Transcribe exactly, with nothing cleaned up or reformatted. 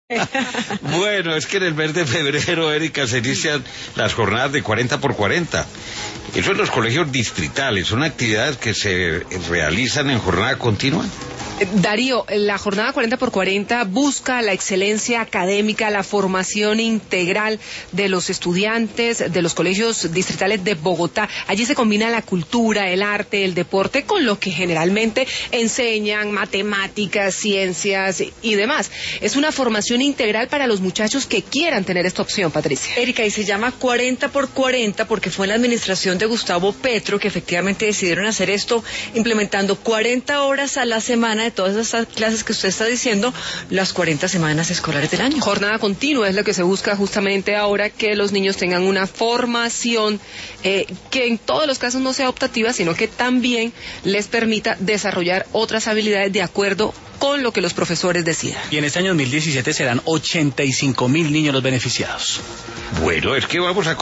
Bueno, es que en el mes de febrero, Erika, se inician las jornadas de cuarenta por cuarenta. Eso en los colegios distritales, son actividades que se realizan en jornada continua. Darío, la jornada cuarenta por cuarenta busca la excelencia académica, la formación integral de los estudiantes de los colegios distritales de Bogotá. Allí se combina la cultura, el arte, el deporte con lo que generalmente enseñan, matemáticas, ciencias y demás. Es una formación integral para los muchachos que quieran tener esta opción, Patricia. Erika, y se llama cuarenta por cuarenta porque fue en la administración de Gustavo Petro que efectivamente decidieron hacer esto, implementando cuarenta horas a la semana de todas esas clases que usted está diciendo, las cuarenta semanas escolares del año. Jornada continua es lo que se busca justamente ahora, que los niños tengan una formación eh, que en todos los casos no sea optativa, sino que también les permita desarrollar otras habilidades de acuerdo con lo que los profesores decidan. Y en este año dos mil diecisiete serán ochenta y cinco mil niños los beneficiados. Bueno, es que vamos a